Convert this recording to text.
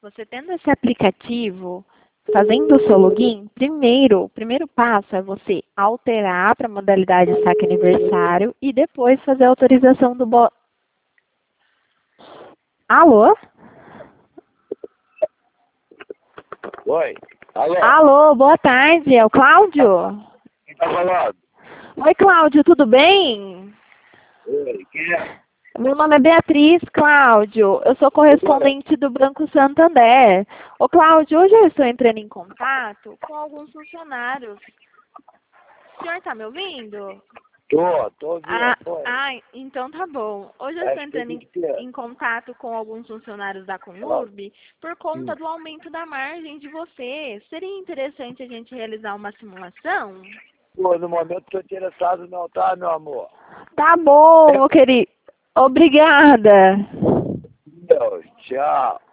Você tendo esse aplicativo, fazendo o seu login, o primeiro passo é você alterar para a modalidade saque aniversário e depois fazer a autorização do Alô? Oi. Alô? Alô, boa tarde, é o Cláudio? Quem tá falando? Oi, Cláudio, tudo bem? Oi, quem é? Meu nome é Beatriz, Cláudio. Eu sou correspondente do Banco Santander. Ô, Cláudio, hoje eu estou entrando em contato com alguns funcionários. O senhor está me ouvindo? Tô ouvindo, Então tá bom. Hoje eu estou entrando em contato com alguns funcionários da Conurb por conta do aumento da margem de você. Seria interessante a gente realizar uma simulação? Pô, no momento tô interessado não, tá, meu amor? Tá bom, meu querido. Obrigada. Deus, tchau.